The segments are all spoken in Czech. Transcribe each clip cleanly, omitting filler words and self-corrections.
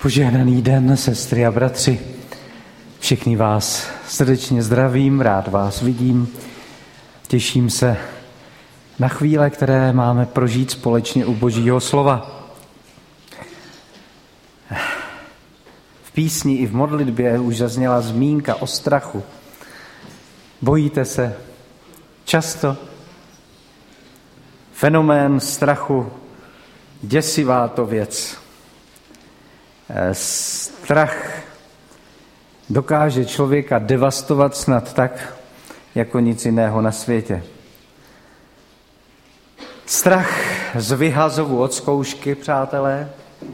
Požehnaný den, sestry a bratři. Všechny vás srdečně zdravím, rád vás vidím. Těším se na chvíle, které máme prožít společně u Božího slova. V písni i v modlitbě už zazněla zmínka o strachu. Bojíte se často? Fenomén strachu, děsivá to věc. Strach dokáže člověka devastovat snad tak, jako nic jiného na světě. Strach z vyhazovu od zkoušky, přátelé.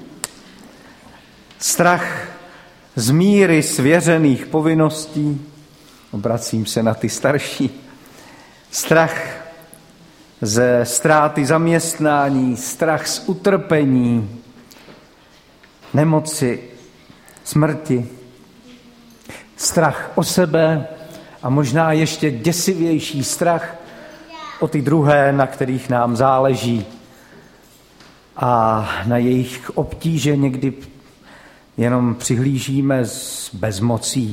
Strach z míry svěřených povinností. Obracím se na ty starší. Strach ze ztráty zaměstnání, strach z utrpení, nemoci, smrti, strach o sebe a možná ještě děsivější strach o ty druhé, na kterých nám záleží a na jejich obtíže někdy jenom přihlížíme s bezmocí.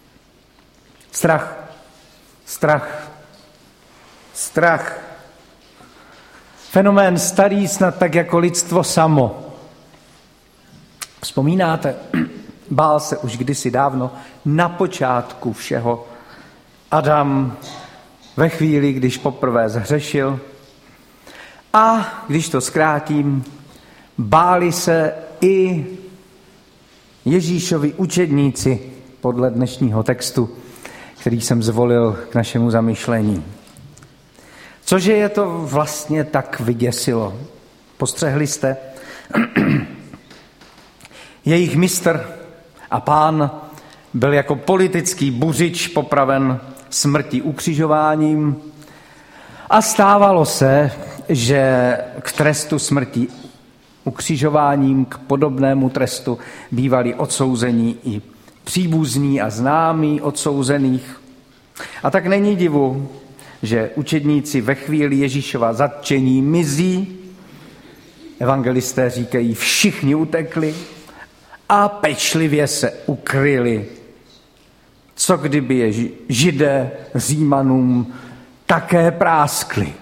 Strach. Fenomén starý snad tak jako lidstvo samo. Vzpomínáte, bál se už kdysi dávno na počátku všeho Adam ve chvíli, když poprvé zhřešil. A když to zkrátím, báli se i Ježíšovi učedníci podle dnešního textu, který jsem zvolil k našemu zamyšlení. Cože je to vlastně tak vyděsilo? Postřehli jste? Jejich mistr a pán byl jako politický buřič popraven smrtí ukřižováním a stávalo se, že k trestu smrti ukřižováním, k podobnému trestu bývali odsouzení i příbuzní a známí odsouzených. A tak není divu, že učedníci ve chvíli Ježíšova zatčení mizí, evangelisté říkají, všichni utekli a pečlivě se ukryli. Co kdyby je Židé Římanům také práskli?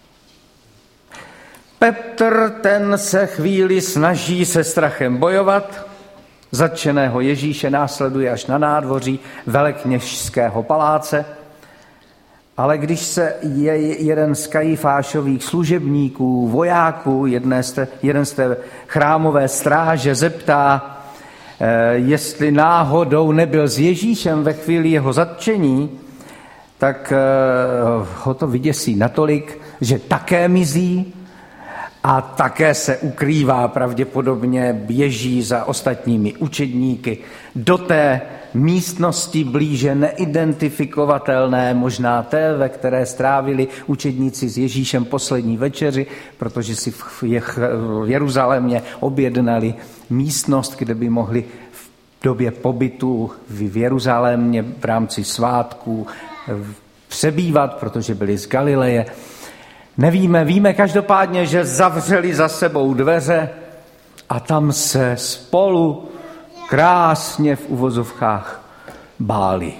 Petr ten se chvíli snaží se strachem bojovat, zatčeného Ježíše následuje až na nádvoří velekněžského paláce, ale když se jeden z Kajifášových služebníků, vojáků, jeden z té chrámové stráže zeptá, jestli náhodou nebyl s Ježíšem ve chvíli jeho zatčení, tak ho to vyděsí natolik, že také mizí a také se ukrývá, pravděpodobně běží za ostatními učedníky do té místnosti blíže neidentifikovatelné, možná té, ve které strávili učedníci s Ježíšem poslední večeři, protože si v Jeruzalémě objednali místnost, kde by mohli v době pobytu v Jeruzalémě v rámci svátků přebývat, protože byli z Galileje. Nevíme, víme každopádně, že zavřeli za sebou dveře a tam se spolu krásně v uvozovkách báli.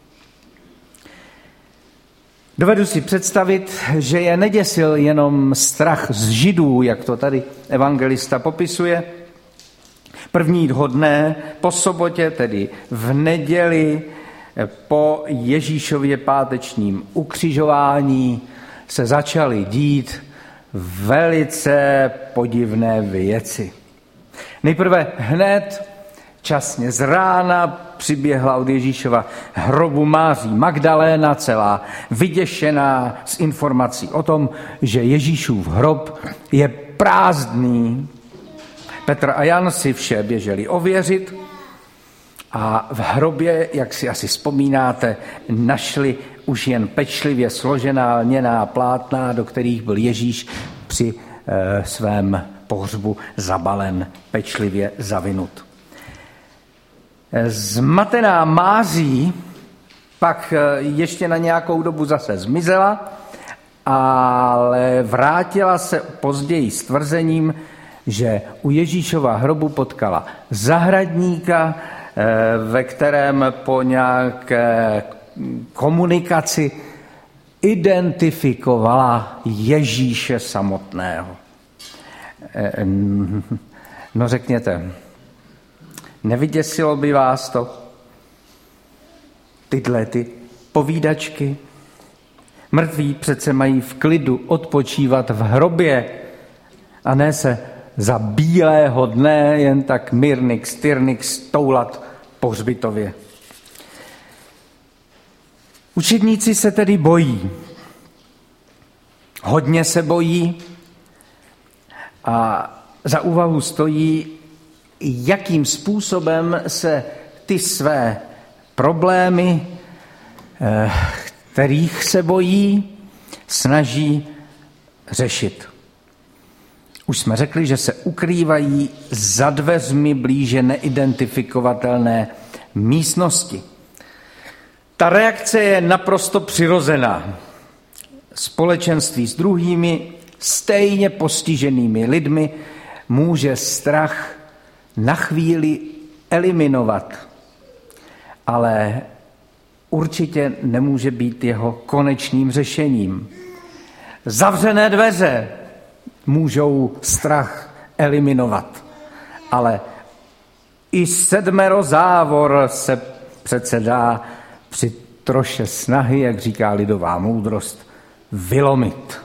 Dovedu si představit, že je neděsil jenom strach z Židů, jak to tady evangelista popisuje. Prvního dne po sobotě, tedy v neděli po Ježíšově pátečním ukřižování, se začaly dít velice podivné věci. Nejprve hned časně z rána přiběhla od Ježíšova hrobu Máří Magdaléna, celá vyděšená z informací o tom, že Ježíšův hrob je prázdný. Petr a Jan si vše běželi ověřit a v hrobě, jak si asi vzpomínáte, našli už jen pečlivě složená lněná plátna, do kterých byl Ježíš při svém pohřbu zabalen, pečlivě zavinut. Zmatená Máří pak ještě na nějakou dobu zase zmizela, ale vrátila se později s tvrzením, že u Ježíšova hrobu potkala zahradníka, ve kterém po nějaké komunikaci identifikovala Ježíše samotného. No řekněte, nevyděsilo by vás to? Tyhle ty povídačky? Mrtví přece mají v klidu odpočívat v hrobě a ne se za bílého dne jen tak myrnik, styrnik stoulat po hřbitově. Učedníci se tedy bojí. Hodně se bojí a za úvahu stojí, jakým způsobem se ty své problémy, kterých se bojí, snaží řešit. Už jsme řekli, že se ukrývají za dveřmi blíže neidentifikovatelné místnosti. Ta reakce je naprosto přirozená. Společenství s druhými, stejně postiženými lidmi může strach na chvíli eliminovat, ale určitě nemůže být jeho konečným řešením. Zavřené dveře můžou strach eliminovat, ale i 7 závor se přece dá při troše snahy, jak říká lidová moudrost, vylomit.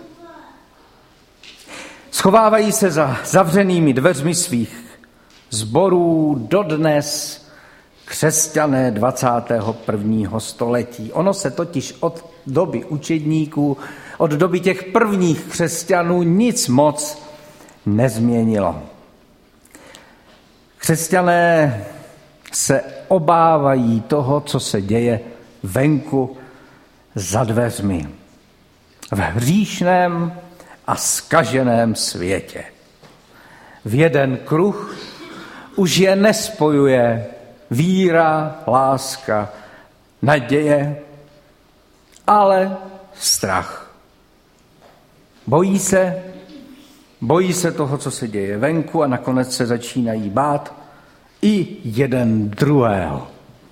Schovávají se za zavřenými dveřmi svých sborů dodnes křesťané 21. století. Ono se totiž od doby učedníků, od doby těch prvních křesťanů nic moc nezměnilo. Křesťané se obávají toho, co se děje venku za dveřmi. V hříšném a zkaženém světě. V jeden kruh už je nespojuje víra, láska, naděje, ale strach. Bojí se toho, co se děje venku a nakonec se začínají bát i jeden druhého.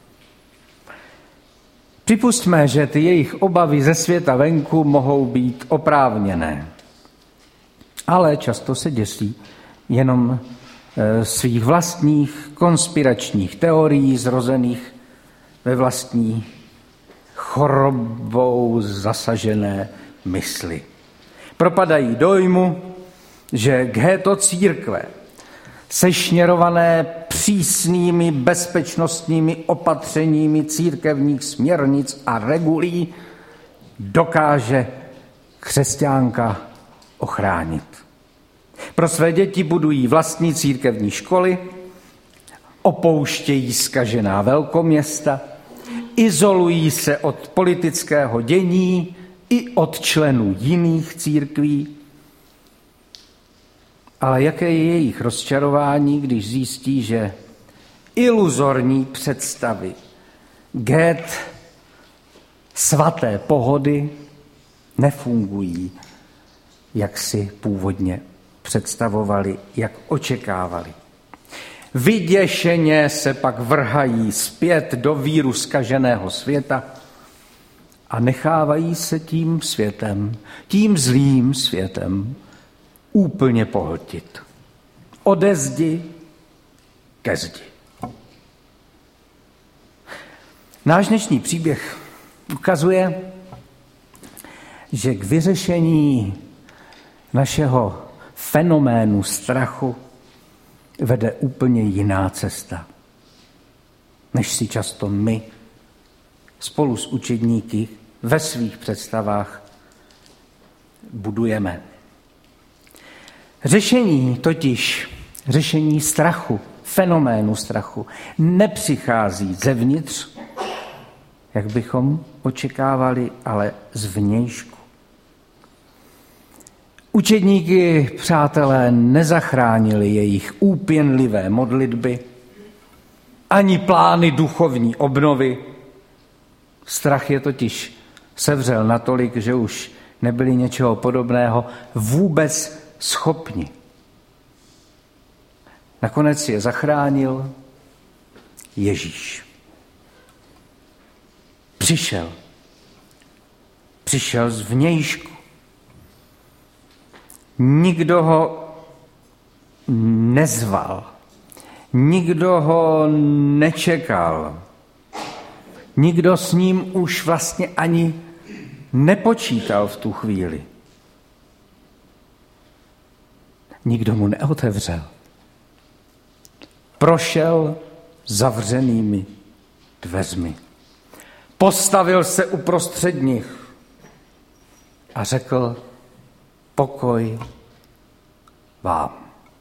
Připustme, že ty jejich obavy ze světa venku mohou být oprávněné, ale často se děsí jenom svých vlastních konspiračních teorií zrozených ve vlastní chorobou zasažené mysli. Propadají dojmu, že ghetto církve, sešněrované přísnými bezpečnostními opatřeními církevních směrnic a regulí, dokáže křesťánka ochránit. Pro své děti budují vlastní církevní školy, opouštějí zkažená velkoměsta, izolují se od politického dění i od členů jiných církví. Ale jaké je jejich rozčarování, když zjistí, že iluzorní představy ghet svaté pohody nefungují, jak si původně představovali, jak očekávali. Vyděšeně se pak vrhají zpět do víru zkaženého světa a nechávají se tím světem, tím zlým světem úplně pohltit. Ode zdi ke zdi. Náš dnešní příběh ukazuje, že k vyřešení našeho fenoménu strachu vede úplně jiná cesta, než si často my spolu s učedníky ve svých představách budujeme. Řešení strachu, fenoménu strachu, nepřichází zevnitř, jak bychom očekávali, ale zvnějšku. Učedníky, přátelé, nezachránili jejich úpěnlivé modlitby, ani plány duchovní obnovy. Strach je totiž sevřel natolik, že už nebyli něčeho podobného vůbec schopni. Nakonec je zachránil Ježíš. Přišel z vnějšku. Nikdo ho nezval. Nikdo ho nečekal. Nikdo s ním už vlastně ani nepočítal v tu chvíli. Nikdo mu neotevřel. Prošel zavřenými dveřmi. Postavil se uprostřed nich a řekl: pokoj vám.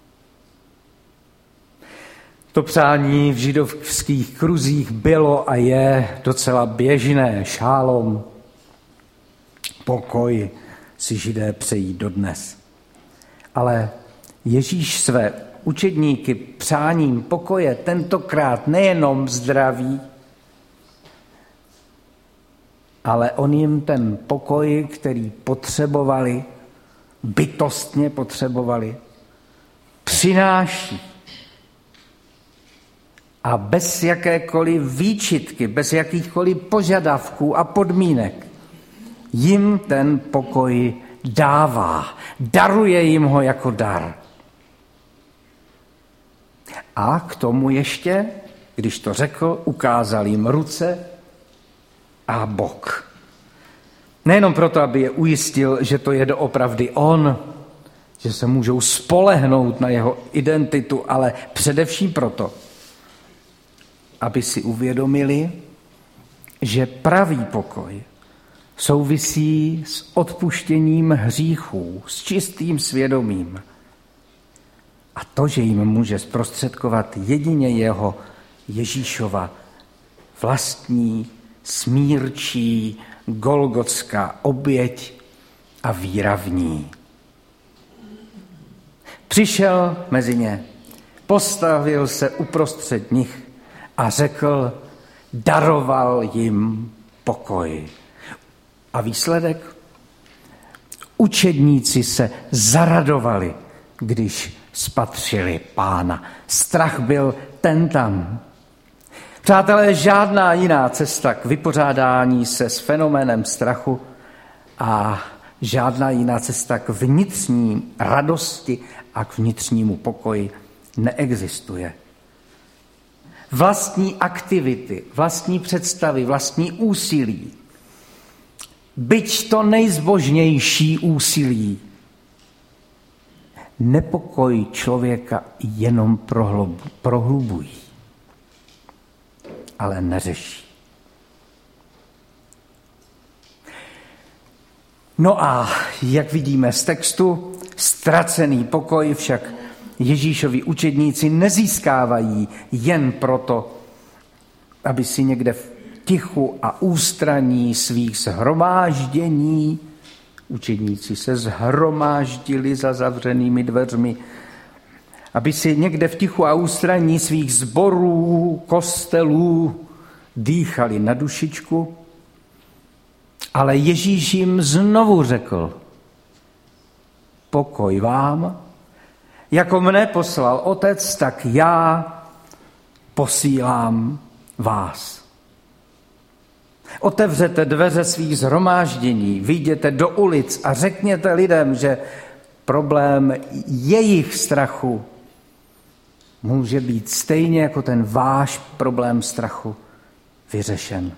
To přání v židovských kruzích bylo a je docela běžné. Šálom, pokoj si Židé přejí dodnes. Ale Ježíš své učedníky přáním pokoje tentokrát nejenom zdraví, ale on jim ten pokoj, který potřebovali, bytostně potřebovali, přináší. A bez jakékoliv výčitky, bez jakýchkoliv požadavků a podmínek jim ten pokoj dává. Daruje jim ho jako dar. A k tomu ještě, když to řekl, ukázal jim ruce a bok. Nejenom proto, aby je ujistil, že to je doopravdy on, že se můžou spolehnout na jeho identitu, ale především proto, aby si uvědomili, že pravý pokoj souvisí s odpuštěním hříchů, s čistým svědomím. A to, že jim může zprostředkovat jedině jeho Ježíšova vlastní smírčí golgotská oběť a víra v ní. Přišel mezi ně, postavil se uprostřed nich a řekl, daroval jim pokoj. A výsledek? Učedníci se zaradovali, když spatřili Pána. Strach byl ten tam. Přátelé, žádná jiná cesta k vypořádání se s fenoménem strachu a žádná jiná cesta k vnitřní radosti a k vnitřnímu pokoji neexistuje. Vlastní aktivity, vlastní představy, vlastní úsilí, byť to nejzbožnější úsilí, nepokoj člověka jenom prohlubují, ale neřeší. No a jak vidíme z textu, ztracený pokoj však Ježíšovi učedníci nezískávají jen proto, aby si někde v tichu a ústraní svých shromáždění, učedníci se shromáždili za zavřenými dveřmi, aby si někde v tichu a ústraní svých sborů, kostelů dýchali na dušičku, ale Ježíš jim znovu řekl, pokoj vám, jako mne poslal Otec, tak já posílám vás. Otevřete dveře svých shromáždění, vyjděte do ulic a řekněte lidem, že problém jejich strachu může být stejně jako ten váš problém strachu vyřešen.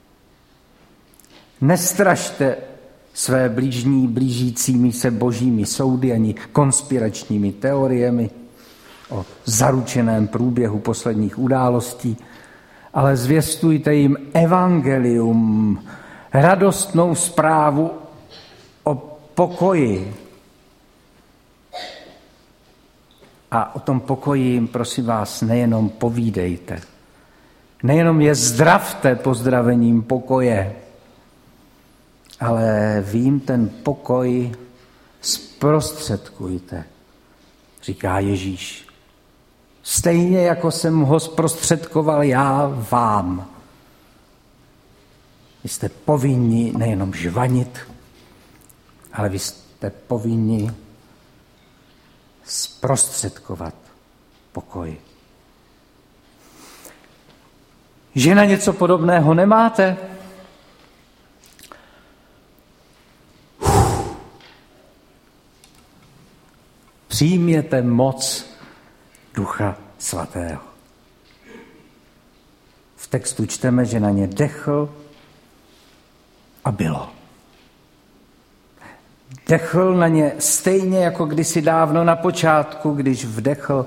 Nestrašte své blížní blížícími se božími soudy ani konspiračními teoriemi o zaručeném průběhu posledních událostí, ale zvěstujte jim evangelium, radostnou zprávu o pokoji. A o tom pokoji jim, prosím vás, nejenom povídejte, nejenom je zdravte pozdravením pokoje, ale vy jim ten pokoj zprostředkujte, říká Ježíš. Stejně jako jsem ho zprostředkoval já vám. Vy jste povinni nejenom žvanit, ale vy jste povinni zprostředkovat pokoj. Že na něco podobného nemáte? Přijměte moc Ducha Svatého. V textu čteme, že na ně dechl a bylo. Dechl na ně stejně jako kdysi dávno na počátku, když vdechl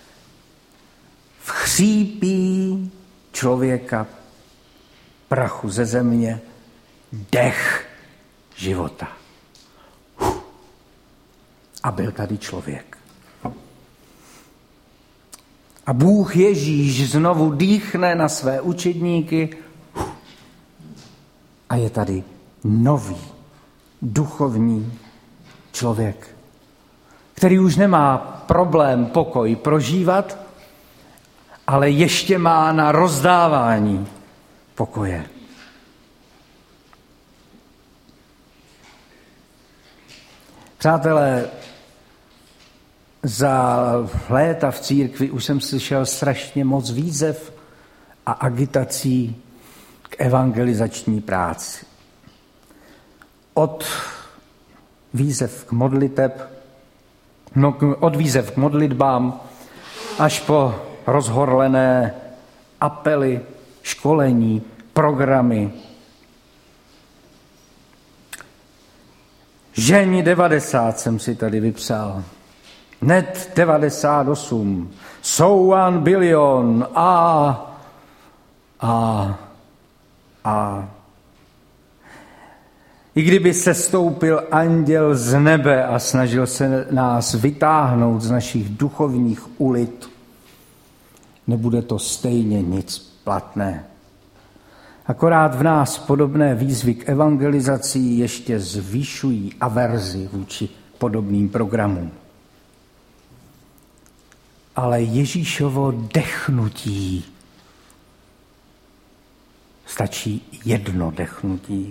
v chřípí člověka prachu ze země dech života. A byl tady člověk. A Bůh Ježíš znovu dýchne na své učedníky a je tady nový duchovní člověk, který už nemá problém pokoj prožívat, ale ještě má na rozdávání pokoje. Přátelé, za léta v církvi už jsem slyšel strašně moc výzev a agitací k evangelizační práci. Od výzev k modlitbám až po rozhorlené apely, školení, programy. Ženi 90 jsem si tady vypsal. Net 98. So 1 billion. I kdyby se stoupil anděl z nebe a snažil se nás vytáhnout z našich duchovních ulit, nebude to stejně nic platné. Akorát v nás podobné výzvy k evangelizaci ještě zvyšují averzi vůči podobným programům. Ale Ježíšovo dechnutí, stačí jedno dechnutí,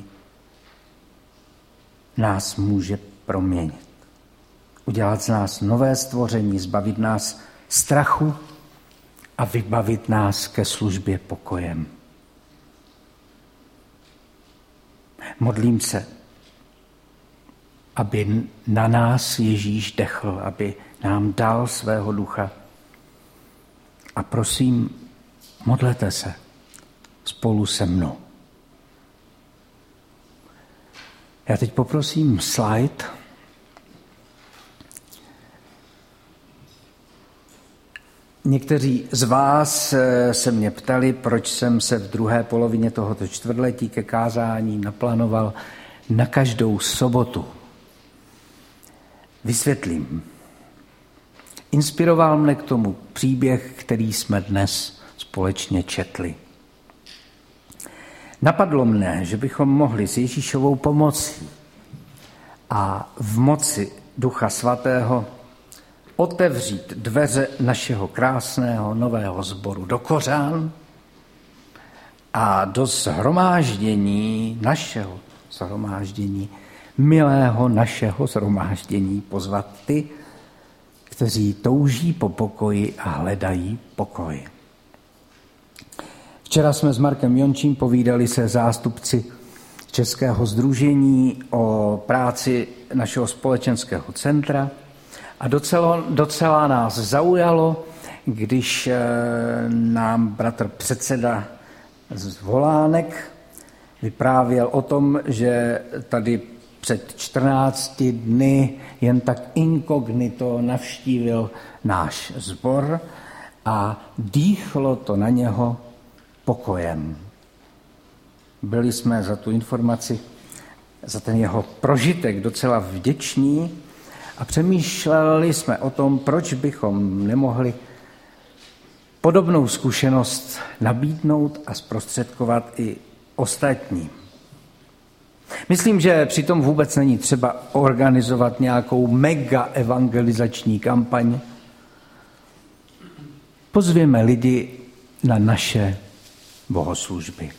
nás může proměnit. Udělat z nás nové stvoření, zbavit nás strachu a vybavit nás ke službě pokojem. Modlím se, aby na nás Ježíš dechl, aby nám dal svého ducha. A prosím, modlete se spolu se mnou. Já teď poprosím slide. Někteří z vás se mě ptali, proč jsem se v druhé polovině tohoto čtvrtletí ke kázání naplánoval na každou sobotu. Vysvětlím. Inspiroval mne k tomu příběh, který jsme dnes společně četli. Napadlo mne, že bychom mohli s Ježíšovou pomocí a v moci Ducha Svatého otevřít dveře našeho krásného nového sboru do kořán a do shromáždění, našeho shromáždění, milého našeho shromáždění pozvat ty, kteří touží po pokoji a hledají pokoj. Včera jsme s Markem Jončím povídali se zástupci Českého sdružení o práci našeho společenského centra a docela nás zaujalo, když nám bratr předseda z Volánek vyprávěl o tom, že tady před 14 dny jen tak inkognito navštívil náš sbor a dýchlo to na něho pokojem. Byli jsme za tu informaci, za ten jeho prožitek docela vděční a přemýšleli jsme o tom, proč bychom nemohli podobnou zkušenost nabídnout a zprostředkovat i ostatním. Myslím, že přitom vůbec není třeba organizovat nějakou mega evangelizační kampaň. Pozvěme lidi na naše bohoslužby.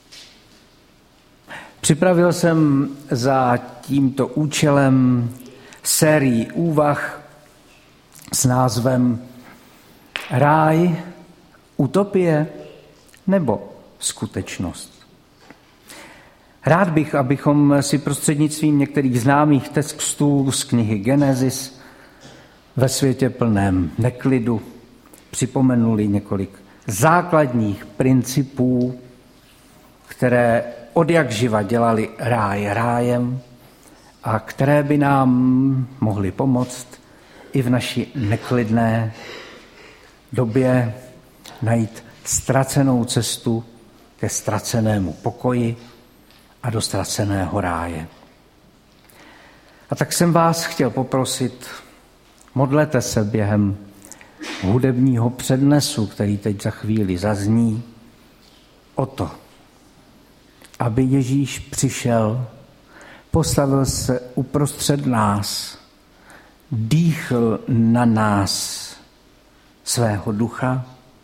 Připravil jsem za tímto účelem sérii úvah s názvem Ráj, utopie nebo skutečnost? Rád bych, abychom si prostřednictvím některých známých textů z knihy Genesis ve světě plném neklidu připomenuli několik základních principů, které odjakživa dělali ráj rájem a které by nám mohly pomoct i v naší neklidné době najít ztracenou cestu ke ztracenému pokoji a do ztraceného ráje. A tak jsem vás chtěl poprosit, modlete se během hudebního přednesu, který teď za chvíli zazní, o to, aby Ježíš přišel, postavil se uprostřed nás, dýchl na nás svého ducha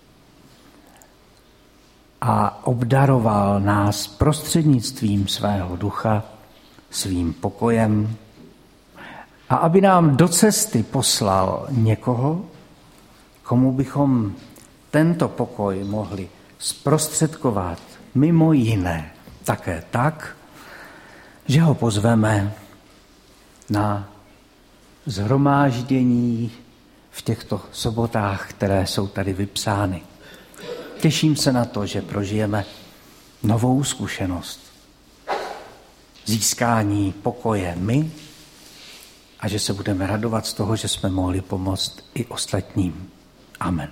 a obdaroval nás prostřednictvím svého ducha svým pokojem a aby nám do cesty poslal někoho, komu bychom tento pokoj mohli zprostředkovat mimo jiné také tak, že ho pozveme na shromáždění v těchto sobotách, které jsou tady vypsány. Těším se na to, že prožijeme novou zkušenost získání pokoje my a že se budeme radovat z toho, že jsme mohli pomoct i ostatním. Amen.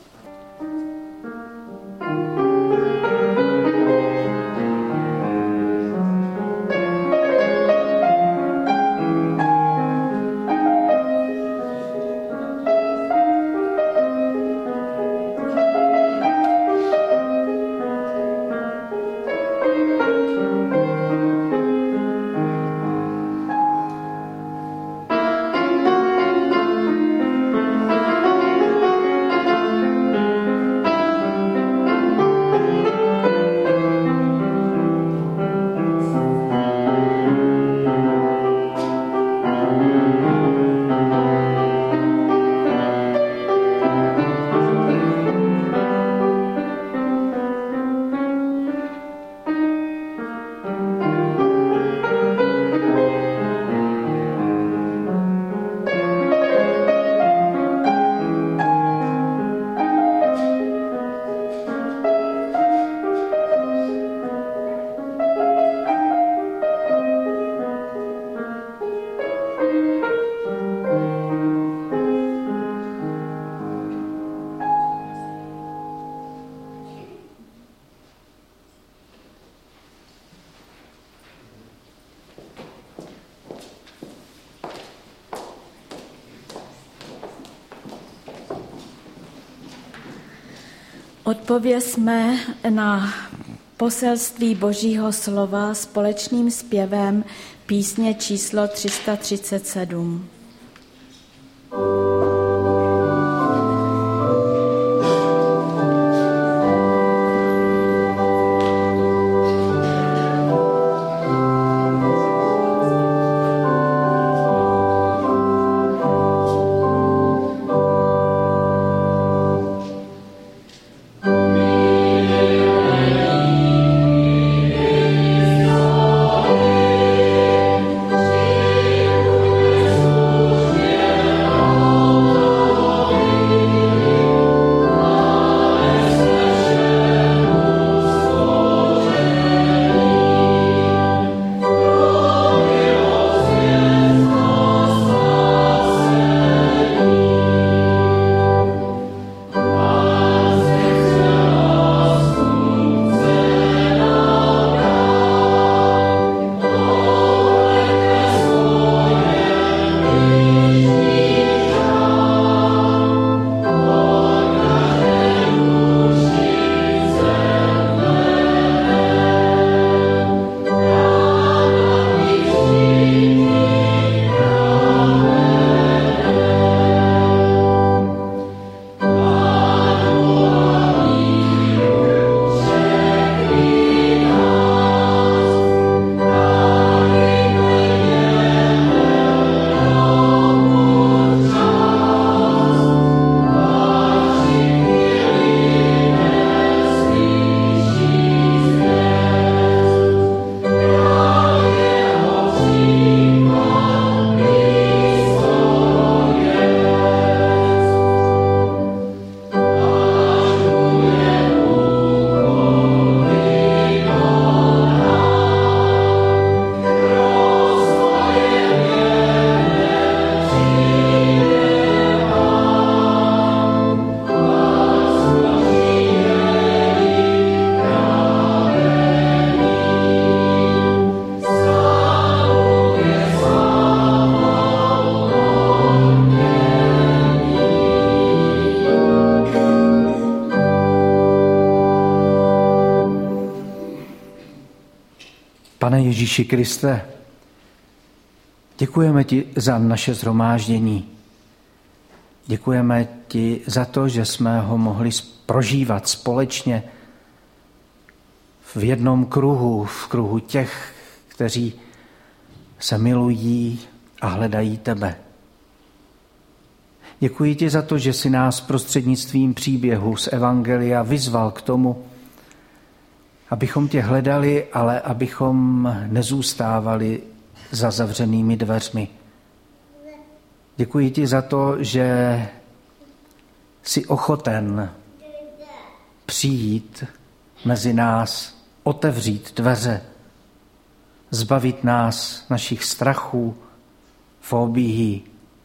Odpovězme na poselství Božího slova společným zpěvem písně číslo 337. Oh Ježíši Kriste, děkujeme ti za naše shromáždění. Děkujeme ti za to, že jsme ho mohli prožívat společně v jednom kruhu, v kruhu těch, kteří se milují a hledají tebe. Děkuji ti za to, že jsi nás prostřednictvím příběhu z Evangelia vyzval k tomu, abychom tě hledali, ale abychom nezůstávali za zavřenými dveřmi. Děkuji ti za to, že jsi ochoten přijít mezi nás, otevřít dveře, zbavit nás našich strachů, fobií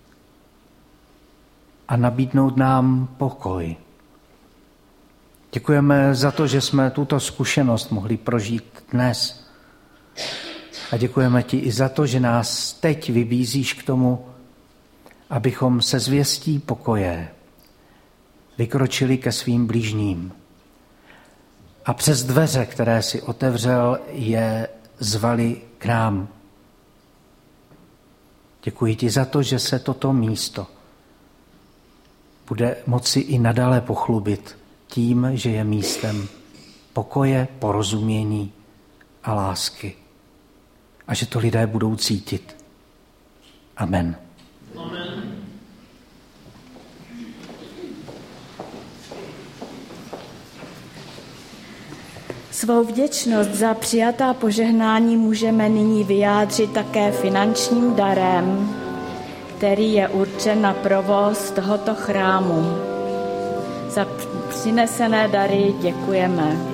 a nabídnout nám pokoj. Děkujeme za to, že jsme tuto zkušenost mohli prožít dnes. A děkujeme ti i za to, že nás teď vybízíš k tomu, abychom se zvěstí pokoje vykročili ke svým blížním. A přes dveře, které si otevřel, je zvali k nám. Děkuji ti za to, že se toto místo bude moci i nadále pochlubit tím, že je místem pokoje, porozumění a lásky. A že to lidé budou cítit. Amen. Amen. Svou vděčnost za přijatá požehnání můžeme nyní vyjádřit také finančním darem, který je určen na provoz tohoto chrámu. Za přinesené dary děkujeme.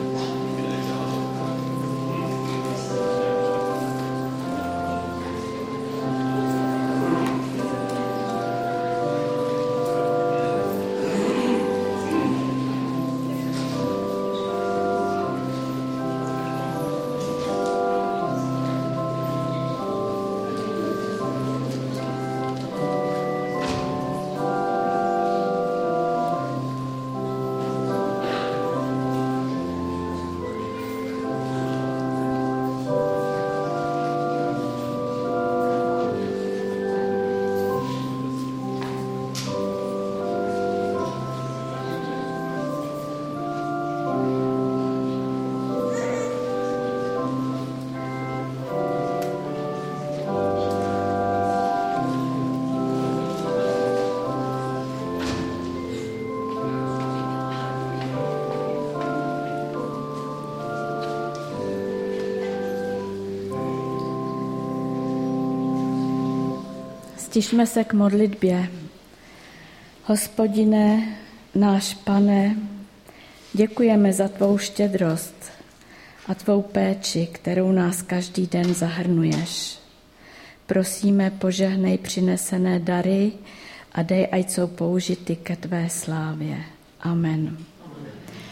Stišme se k modlitbě. Hospodine, náš Pane, děkujeme za tvou štědrost a tvou péči, kterou nás každý den zahrnuješ. Prosíme, požehnej přinesené dary a dej, ať jsou použity ke tvé slávě. Amen.